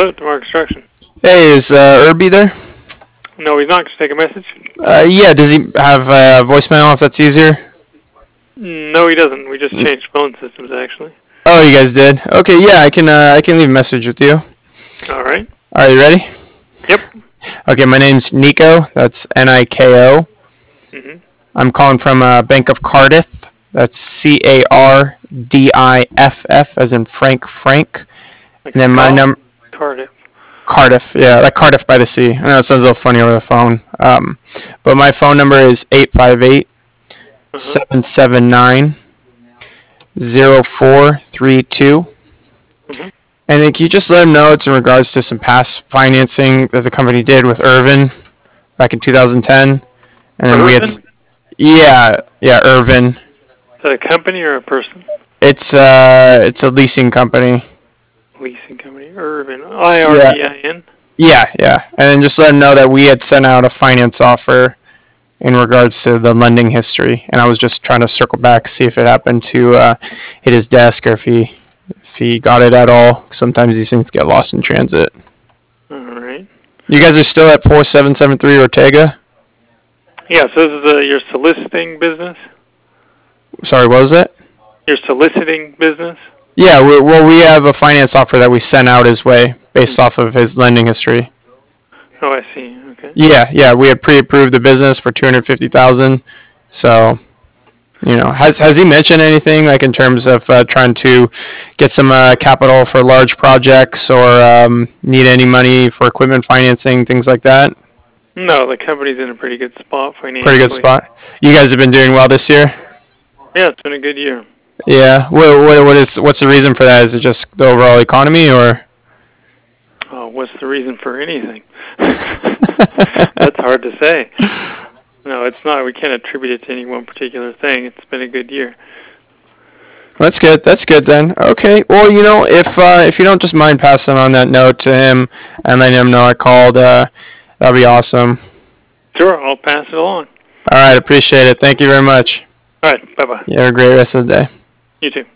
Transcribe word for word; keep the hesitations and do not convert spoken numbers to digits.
Hello, Tomorrow Construction. Hey, is uh, Irby there? No, he's not. Just take a message. Uh, yeah, does he have uh, voicemail if that's easier? No, he doesn't. We just changed phone systems, actually. Oh, you guys did? Okay, yeah, I can uh, I can leave a message with you. All right. Are you ready? Yep. Okay, my name's Nico. That's N I K O. Mm-hmm. I'm calling from uh, Bank of Cardiff. That's C A R D I F F, as in Frank Frank. Like And then my number... Cardiff. Cardiff, yeah, like Cardiff by the sea. I know it sounds a little funny over the phone. Um, but my phone number is eight five eight, seven seven nine, zero four three two. Mm-hmm. And then can you just let him know it's in regards to some past financing that the company did with Irvin back in two thousand ten. And then we had... Irvin? Yeah, yeah, Irvin. Is that a company or a person? It's uh, it's a leasing company. Leasing company. Irvin. I R V I N? Yeah, yeah. And then just let him know that we had sent out a finance offer in regards to the lending history. And I was just trying to circle back, see if it happened to uh, hit his desk or if he if he got it at all. Sometimes these things get lost in transit. All right. You guys are still at four seven seven three Ortega? Yeah, so this is uh, your soliciting business? Sorry, what was that? Your soliciting business? Yeah, we, well, we have a finance offer that we sent out his way based off of his lending history. Oh, I see. Okay. Yeah, yeah, we had pre-approved the business for two hundred fifty thousand dollars. So, you know, has has he mentioned anything like in terms of uh, trying to get some uh, capital for large projects or um, need any money for equipment financing, things like that? No, the company's in a pretty good spot financially. Pretty good spot. You guys have been doing well this year? Yeah, it's been a good year. Yeah. What, what, what is what's the reason for that? Is it just the overall economy, or? Oh, what's the reason for anything? That's hard to say. No, it's not. We can't attribute it to any one particular thing. It's been a good year. That's good. That's good then. Okay. Well, you know, if uh, if you don't just mind passing on that note to him and letting him know I called, uh, that'd be awesome. Sure, I'll pass it along. All right. Appreciate it. Thank you very much. All right. Bye-bye. You have a great rest of the day. You too.